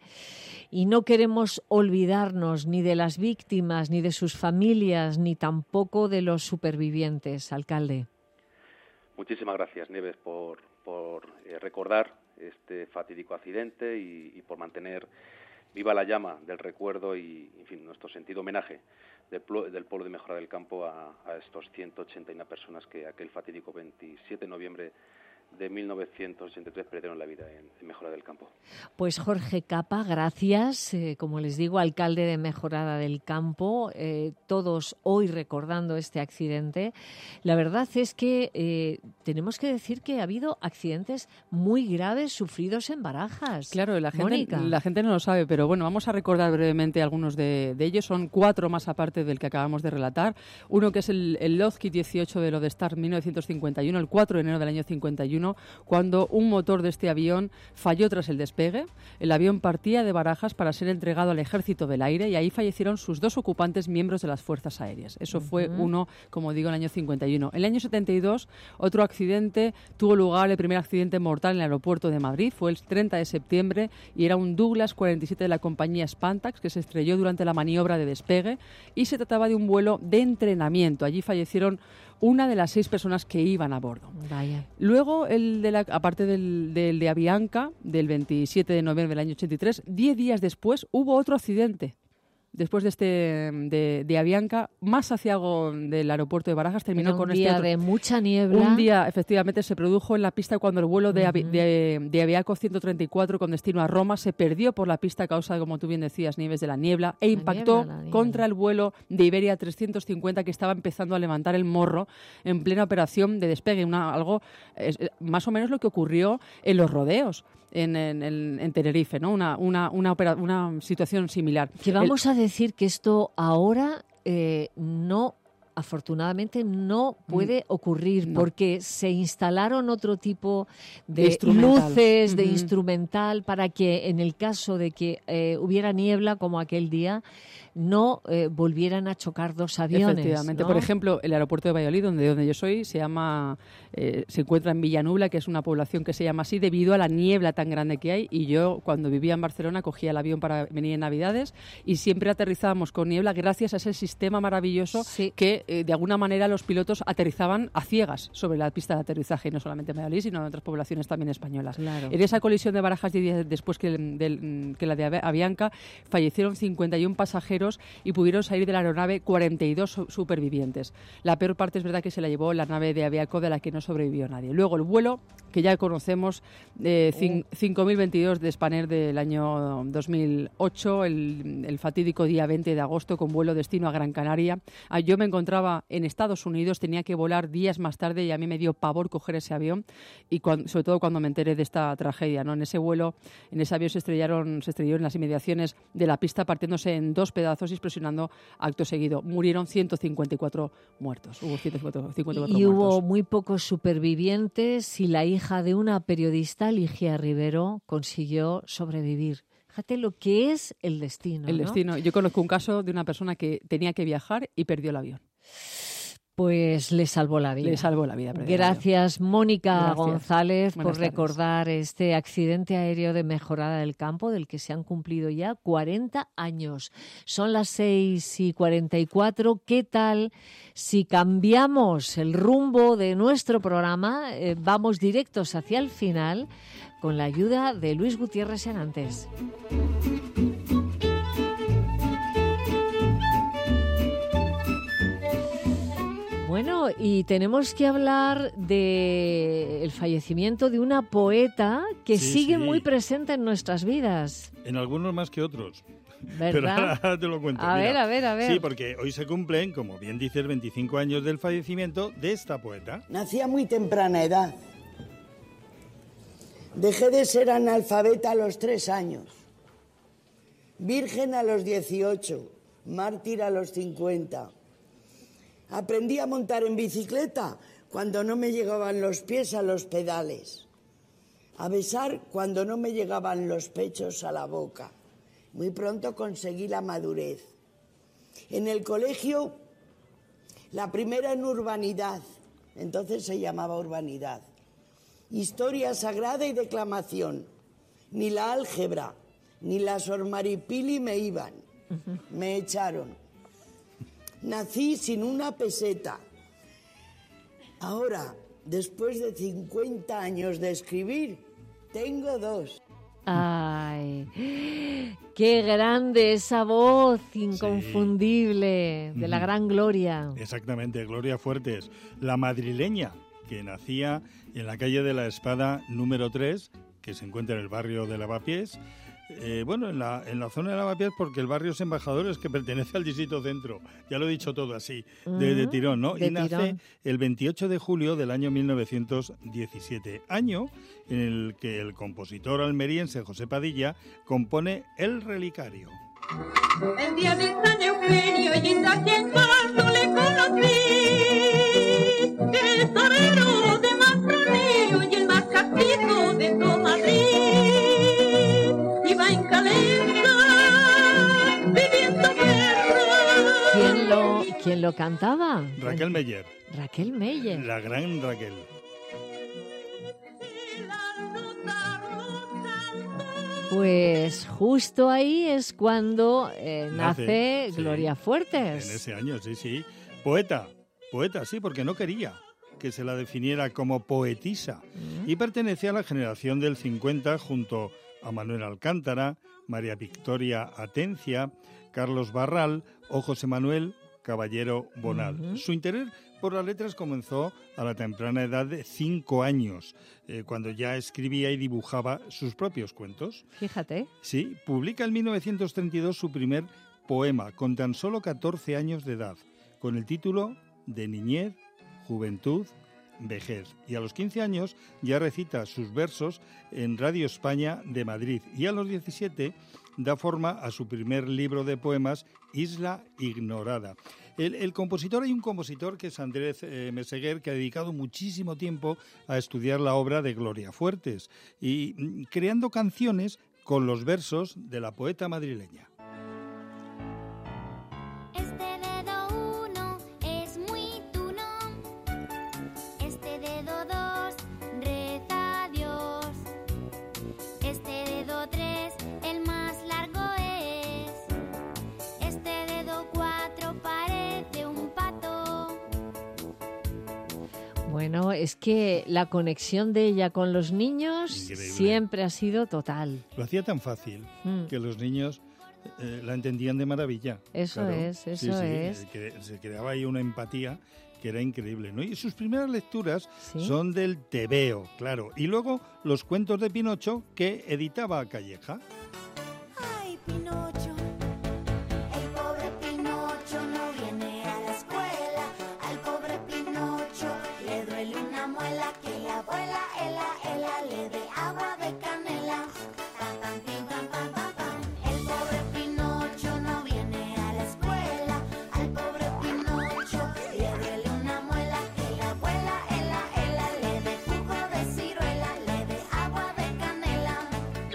y no queremos olvidarnos ni de las víctimas, ni de sus familias, ni tampoco de los supervivientes, alcalde. Muchísimas gracias, Nieves, por, por eh, recordar este fatídico accidente y, y por mantener viva la llama del recuerdo y, en fin, nuestro sentido homenaje del, plo- del pueblo de Mejorada del Campo a, a estos ciento ochenta y una personas que aquel fatídico veintisiete de noviembre de mil novecientos ochenta y tres perdieron la vida en, en Mejorada del Campo. Pues Jorge Capa, gracias. Eh, como les digo, alcalde de Mejorada del Campo, eh, todos hoy recordando este accidente. La verdad es que eh, tenemos que decir que ha habido accidentes muy graves sufridos en Barajas. Claro, la gente, Mónica. la gente no lo sabe, pero bueno, vamos a recordar brevemente algunos de, de ellos. Son cuatro más aparte del que acabamos de relatar. Uno que es el, el Lockheed dieciocho de Lodestar mil novecientos cincuenta y uno, el cuatro de enero del año cincuenta y uno, cuando un motor de este avión falló tras el despegue. El avión partía de Barajas para ser entregado al Ejército del Aire y ahí fallecieron sus dos ocupantes miembros de las Fuerzas Aéreas. Eso fue Ujú. uno, como digo, en el año cincuenta y uno. En el año setenta y dos, otro accidente tuvo lugar, el primer accidente mortal en el aeropuerto de Madrid. Fue el treinta de septiembre y era un Douglas cuarenta y siete de la compañía Spantax que se estrelló durante la maniobra de despegue y se trataba de un vuelo de entrenamiento. Allí fallecieron una de las seis personas que iban a bordo. Vaya. Luego, el de la, aparte del, del de Avianca, del veintisiete de noviembre del año ochenta y tres, diez días después hubo otro accidente. Después de este de, de Avianca, más hacia algo del aeropuerto de Barajas, terminó Era un con día este otro. de mucha niebla. Un día, efectivamente, se produjo en la pista cuando el vuelo de, Avi- Ujú. de, de Aviaco ciento treinta y cuatro con destino a Roma se perdió por la pista a causa, como tú bien decías, Nieves, de la niebla e impactó niebla, la niebla. contra el vuelo de Iberia trescientos cincuenta que estaba empezando a levantar el morro en plena operación de despegue. Una, algo es, eh, más o menos lo que ocurrió en los rodeos en, en, en- en Tenerife, ¿no? Una, una, una, opera- una situación similar. Que vamos a decir que esto ahora eh, no, afortunadamente, no puede ocurrir no. porque se instalaron otro tipo De de instrumental. luces, de Ujú. instrumental, para que en el caso de que eh, hubiera niebla como aquel día, no eh, volvieran a chocar dos aviones. Efectivamente. ¿no? Por ejemplo, el aeropuerto de Valladolid, donde, donde yo soy, se llama, eh, se encuentra en Villanubla, que es una población que se llama así debido a la niebla tan grande que hay. Y yo, cuando vivía en Barcelona, cogía el avión para venir en Navidades y siempre aterrizábamos con niebla gracias a ese sistema maravilloso Sí. que que eh, de alguna manera los pilotos aterrizaban a ciegas sobre la pista de aterrizaje, no solamente en Valladolid, sino en otras poblaciones también españolas. Claro. En esa colisión de Barajas diez días después que, del, que la de Avianca, fallecieron cincuenta y uno pasajeros y pudieron salir de la aeronave cuarenta y dos supervivientes. La peor parte es verdad que se la llevó la nave de Aviaco, de la que no sobrevivió nadie. Luego el vuelo, que ya conocemos, eh, cinco mil veintidós de Spanair del año dos mil ocho, el, el fatídico día veinte de agosto, con vuelo destino a Gran Canaria. Ah, yo me encontraba en Estados Unidos, tenía que volar días más tarde y a mí me dio pavor coger ese avión, y cuando, sobre todo cuando me enteré de esta tragedia, ¿no? En ese vuelo, en ese avión se estrellaron, se estrelló en las inmediaciones de la pista, partiéndose en dos pedazos y explosionando acto seguido. Murieron ciento cincuenta y cuatro muertos. Hubo ciento cincuenta y cuatro y muertos. Hubo muy pocos supervivientes y la hija de una periodista, Ligia Rivero, consiguió sobrevivir. Fíjate lo que es el destino. El ¿no? destino. Yo conozco un caso de una persona que tenía que viajar y perdió el avión. Pues le salvó la vida. Le salvó la vida. Gracias, Mónica Gracias. González, Buenas por tardes. recordar este accidente aéreo de Mejorada del Campo, del que se han cumplido ya cuarenta años. Son las seis y cuarenta y cuatro. ¿Qué tal si cambiamos el rumbo de nuestro programa? Eh, vamos directos hacia el final con la ayuda de Luis Gutiérrez Senantes. Bueno, y tenemos que hablar del fallecimiento de una poeta que Sí, sigue sí. muy presente en nuestras vidas. En algunos más que otros. ¿Verdad? Pero ahora, ahora te lo cuento. A mira. ver, a ver, a ver. Sí, porque hoy se cumplen, como bien dices, veinticinco años del fallecimiento de esta poeta. Nací a muy temprana edad. Dejé de ser analfabeta a los tres años. Virgen a los dieciocho. Mártir a los cincuenta. Aprendí a montar en bicicleta cuando no me llegaban los pies a los pedales. A besar cuando no me llegaban los pechos a la boca. Muy pronto conseguí la madurez. En el colegio, la primera en urbanidad, entonces se llamaba urbanidad. Historia sagrada y declamación. Ni la álgebra, ni la sormaripili me iban. Me echaron. Nací sin una peseta. Ahora, después de cincuenta años de escribir, tengo dos. Ay, qué grande esa voz inconfundible de la gran Gloria. Exactamente, Gloria Fuertes, la madrileña, que nacía en la calle de la Espada número tres, que se encuentra en el barrio de Lavapiés. Eh, bueno, en la, en la zona de Lavapiés, porque el barrio es Embajadores, que pertenece al Distrito Centro. Ya lo he dicho todo así, de, de tirón, ¿no? De y nace tirón. el veintiocho de julio del año mil novecientos diecisiete, año en el que el compositor almeriense José Padilla compone El Relicario. El día de San Eugenio y aquí en marzo le conocí, el torero de Mastroneo y el más castizo de todo Madrid. Iba en caleta, viviendo guerra. ¿Quién lo, quién lo cantaba? Raquel Meller, Raquel Meller. la gran Raquel. Pues justo ahí es cuando eh, nace, Nace, sí. Gloria Fuertes. En ese año, sí, sí. Poeta, poeta, sí, porque no quería que se la definiera como poetisa. Y pertenecía a la generación del cincuenta junto a Manuel Alcántara, María Victoria Atencia, Carlos Barral o José Manuel Caballero Bonal. Ujú. Su interés por las letras comenzó a la temprana edad de cinco años, eh, cuando ya escribía y dibujaba sus propios cuentos. Fíjate. Sí, publica en mil novecientos treinta y dos su primer poema, con tan solo catorce años de edad, con el título de Niñez, Juventud, Vejez. Y a los quince años ya recita sus versos en Radio España de Madrid. Y a los diecisiete da forma a su primer libro de poemas, Isla Ignorada. El, el compositor, hay un compositor que es Andrés eh, Meseguer, que ha dedicado muchísimo tiempo a estudiar la obra de Gloria Fuertes y mm, creando canciones con los versos de la poeta madrileña. Este dedo uno es muy tuno, este dedo dos reza a Dios, este dedo tres el más largo es, este dedo cuatro parece un pato Bueno, es que la conexión de ella con los niños Increíble. siempre ha sido total. Lo hacía tan fácil Mm. que los niños eh, la entendían de maravilla. Eso Claro. es, eso Sí, sí, es. eh, que se creaba ahí una empatía que era increíble, ¿no? Y sus primeras lecturas Sí. son del tebeo, claro. Y luego los cuentos de Pinocho que editaba Calleja. Ay, Pinocho, el pobre Pinocho no viene a la escuela. Al pobre Pinocho le duele una muela, que la abuela, ela, ela, le dé agua de canela. Pam, pam, pim, pam, pam, pam, pam. El pobre Pinocho no viene a la escuela. Al pobre Pinocho le duele una muela, que la abuela, ela, ela, le dé jugo de ciruela, le dé agua de canela.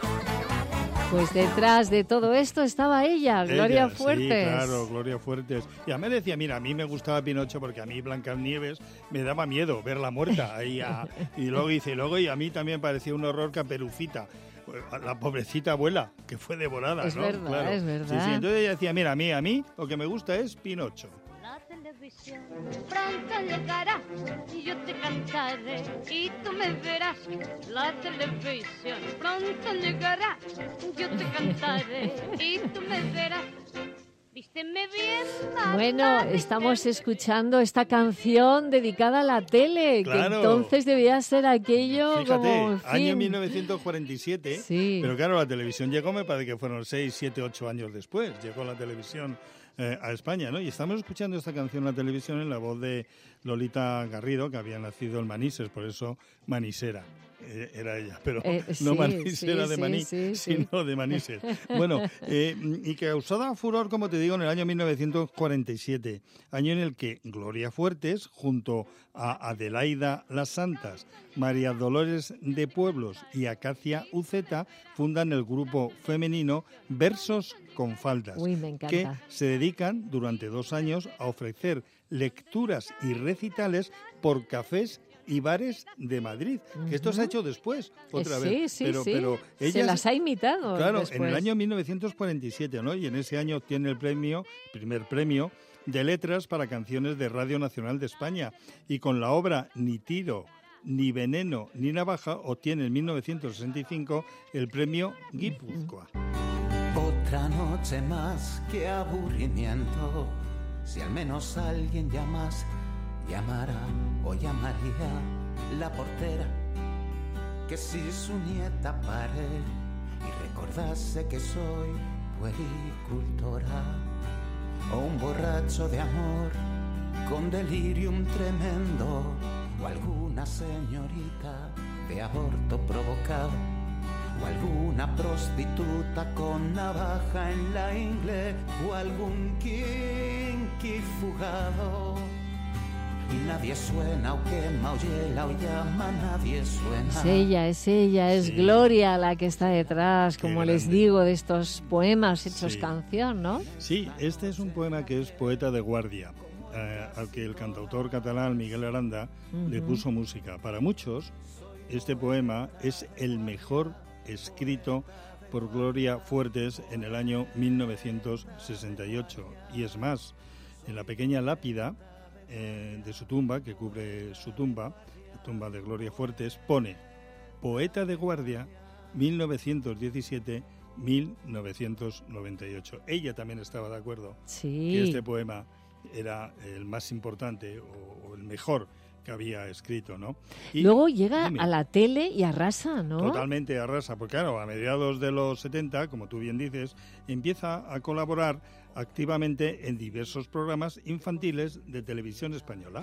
Pues detrás de todo esto estaba ella, Gloria Ella, Fuertes. Sí, claro, Gloria Fuertes. Y a mí me decía, mira, a mí me gustaba Pinocho porque a mí Blancanieves me daba miedo verla muerta. Ahí a- y luego dice, luego y a mí también parecía un horror Caperucita, la pobrecita abuela, que fue devorada, Es ¿no? verdad, Claro. es Sí, verdad. sí, entonces ella decía, mira, a mí, a mí lo que me gusta es Pinocho. La televisión pronto llegará y yo te cantaré y tú me verás. La televisión pronto llegará, yo te cantaré y tú me verás. Vísteme bien. Bueno, mamá, estamos escuchando esta canción dedicada a la tele, Claro. que entonces debía ser aquello Fíjate, como, en año fin. mil novecientos cuarenta y siete, Sí. pero claro, la televisión llegó, me parece que fueron seis, siete, ocho años después, llegó la televisión eh, a España, ¿no? Y estamos escuchando esta canción en la televisión en la voz de Lolita Garrido, que había nacido en Manises, por eso Manisera. eh, Era ella, pero Eh, no sí, Manisera sí, de sí, Maní, sí, sí. sino de Manises. Bueno, eh, y que causaba furor, como te digo, en el año mil novecientos cuarenta y siete, año en el que Gloria Fuertes, junto a Adelaida Las Santas, María Dolores de Pueblos y Acacia Uceta, fundan el grupo femenino Versos con Faldas, Uy, me encanta. que se dedican durante dos años a ofrecer lecturas y recitales por cafés y bares de Madrid, que esto se ha hecho después, otra Eh, vez. sí, sí, pero, sí. pero Se ellas- las ha imitado Claro, después. en el año mil novecientos cuarenta y siete, ¿no? Y en ese año obtiene el premio, primer premio de letras para canciones de Radio Nacional de España. Y con la obra Ni tiro, ni veneno, ni navaja, obtiene en mil novecientos sesenta y cinco el premio Guipúzcoa. Otra noche más, qué aburrimiento. Si al menos alguien llamas, llamará o llamaría la portera. Que si su nieta pare y recordase que soy puericultora. O un borracho de amor con delirium tremendo. O alguna señorita de aborto provocado. O alguna prostituta con navaja en la ingle, o algún kinky fugado. Y nadie suena, o quema, o hiela, o llama, nadie suena. Es ella, es ella, es Sí. Gloria la que está detrás, como les grande. digo, de estos poemas hechos Sí. canción, ¿no? Sí, este es un poema que es poeta de guardia, eh, al que el cantautor catalán Miguel Aranda le Ujú. puso música. Para muchos, este poema es el mejor escrito por Gloria Fuertes en el año mil novecientos sesenta y ocho. Y es más, en la pequeña lápida eh, de su tumba, que cubre su tumba, la tumba de Gloria Fuertes, pone poeta de guardia mil novecientos diecisiete mil novecientos noventa y ocho. Ella también estaba de acuerdo Sí. que este poema era el más importante o, o el mejor que había escrito, ¿no? Y- Luego llega dime. a la tele y arrasa, ¿no? Totalmente arrasa, porque claro, a mediados de los setenta, como tú bien dices, empieza a colaborar activamente en diversos programas infantiles de televisión española.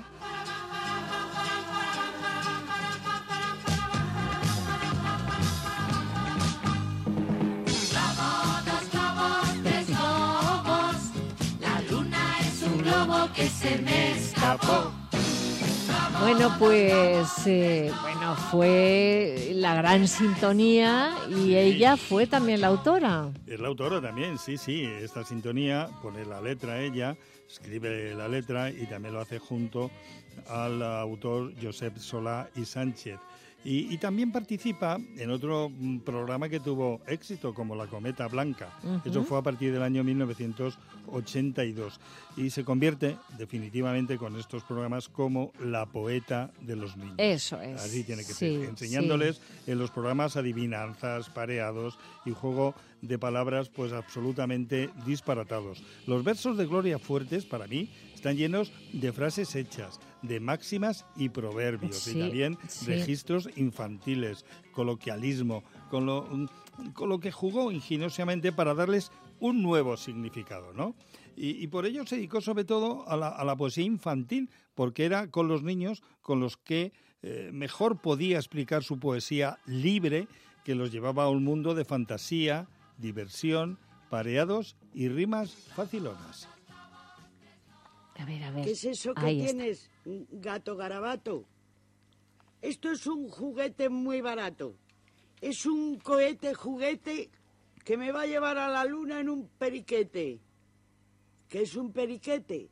Globo, dos globos, tres globos. La luna es un globo que se me escapó. Bueno, pues eh, bueno, fue la gran sintonía y ella fue también la autora. Es la autora también, sí, sí. Esta sintonía pone la letra ella, escribe la letra y también lo hace junto al autor Josep Solá y Sánchez. Y, y también participa en otro mm, programa que tuvo éxito, como La Cometa Blanca. Ujú. Eso fue a partir del año mil novecientos ochenta y dos. Y se convierte definitivamente con estos programas como la poeta de los niños. Eso es. Así tiene que Sí, ser, enseñándoles sí. en los programas adivinanzas, pareados y juego de palabras pues absolutamente disparatados. Los versos de Gloria Fuertes, para mí, están llenos de frases hechas, de máximas y proverbios, Sí, y también sí. registros infantiles, coloquialismo, con lo, con lo que jugó ingeniosamente para darles un nuevo significado, ¿no? Y, y por ello se dedicó sobre todo a la, a la poesía infantil, porque era con los niños con los que eh, mejor podía explicar su poesía libre, que los llevaba a un mundo de fantasía, diversión, pareados y rimas facilonas. A ver, a ver. ¿Qué es eso que Ahí está. tienes, gato garabato? Esto es un juguete muy barato. Es un cohete juguete que me va a llevar a la luna en un periquete. ¿Qué es un periquete?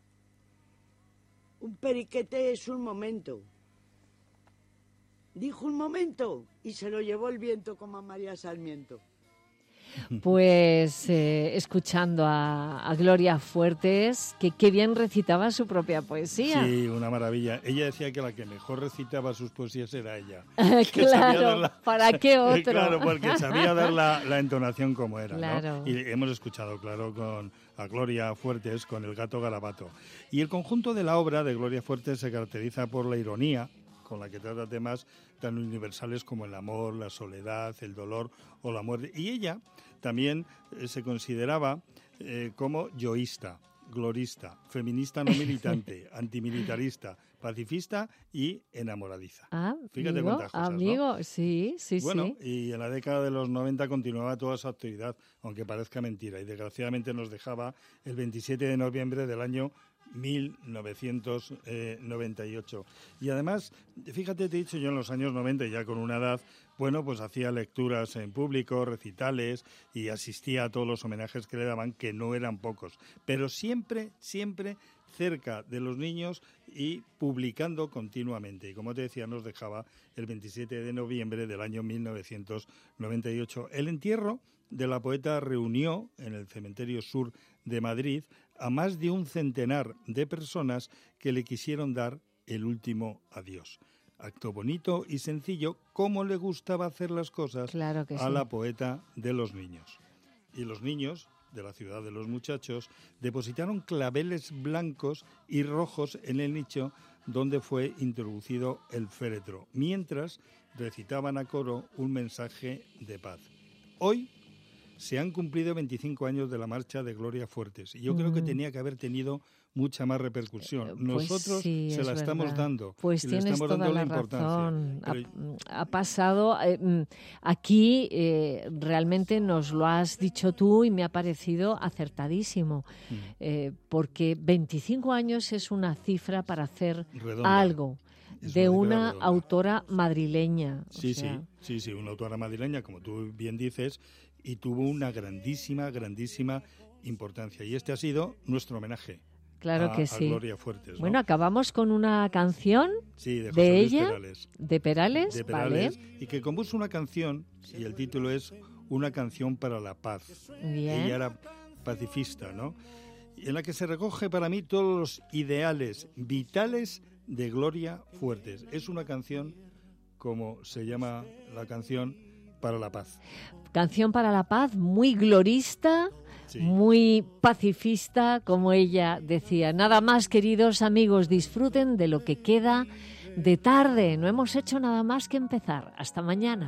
Un periquete es un momento. Dijo un momento y se lo llevó el viento como a María Sarmiento. Pues eh, escuchando a, a Gloria Fuertes, que qué bien recitaba su propia poesía. Sí, una maravilla. Ella decía que la que mejor recitaba sus poesías era ella. Que sabía Claro, dar la- ¿para qué otro? Claro, porque sabía dar la, la entonación como era, Claro. ¿no? Y hemos escuchado, claro, con a Gloria Fuertes, con el gato garabato. Y el conjunto de la obra de Gloria Fuertes se caracteriza por la ironía, con la que trata temas tan universales como el amor, la soledad, el dolor o la muerte. Y ella también eh, se consideraba eh, como yoísta, glorista, feminista no militante, antimilitarista, pacifista y enamoradiza. Ah, Fíjate amigo, cuántas cosas, ¿no? amigo, sí, sí, Bueno, sí. y en la década de los noventa continuaba toda su actividad, aunque parezca mentira, y desgraciadamente nos dejaba el veintisiete de noviembre del año mil novecientos noventa y ocho. Y además, fíjate, te he dicho yo en los años noventa, ya con una edad, bueno, pues hacía lecturas en público, recitales, y asistía a todos los homenajes que le daban, que no eran pocos, pero siempre, siempre cerca de los niños y publicando continuamente. Y como te decía, nos dejaba el veintisiete de noviembre del año mil novecientos noventa y ocho. El entierro de la poeta reunió en el Cementerio Sur de Madrid a más de un centenar de personas que le quisieron dar el último adiós. Acto bonito y sencillo, como le gustaba hacer las cosas Claro que a sí. la poeta de los niños. Y los niños de la ciudad de los muchachos depositaron claveles blancos y rojos en el nicho donde fue introducido el féretro, mientras recitaban a coro un mensaje de paz. Hoy se han cumplido veinticinco años de la marcha de Gloria Fuertes y yo creo que Mm. tenía que haber tenido mucha más repercusión. Pues Nosotros sí, se es la estamos verdad. dando Pues y le tienes estamos toda dando la la importancia. razón. Ha, Pero- ha pasado, eh, mm, aquí eh, realmente nos lo has dicho tú y me ha parecido acertadísimo, Mm. eh, porque veinticinco años es una cifra para hacer Redonda. algo Es de una cifra una redonda. autora madrileña. o Sí, sea, sí, sí, sí, una autora madrileña, como tú bien dices, y tuvo una grandísima, grandísima importancia. Y este ha sido nuestro homenaje. Claro a, que a sí. Gloria Fuertes, ¿no? Bueno, acabamos con una canción Sí, de de, José Luis ella, Perales. de Perales, de Perales, ¿vale? y que compuso una canción, y el título es Una canción para la paz. Bien. Ella era pacifista, ¿no? En la que se recoge para mí todos los ideales vitales de Gloria Fuertes. Es una canción, como se llama la canción, para la paz. Canción para la paz, muy glorista, Sí. muy pacifista, como ella decía. Nada más, queridos amigos, disfruten de lo que queda de tarde. No hemos hecho nada más que empezar. Hasta mañana.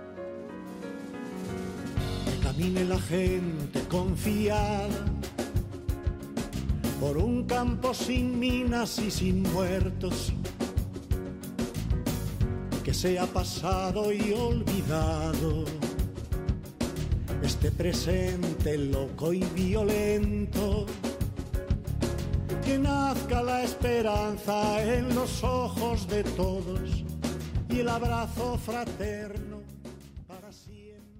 Camine la gente confiada por un campo sin minas y sin muertos, que sea pasado y olvidado este presente loco y violento, que nazca la esperanza en los ojos de todos y el abrazo fraterno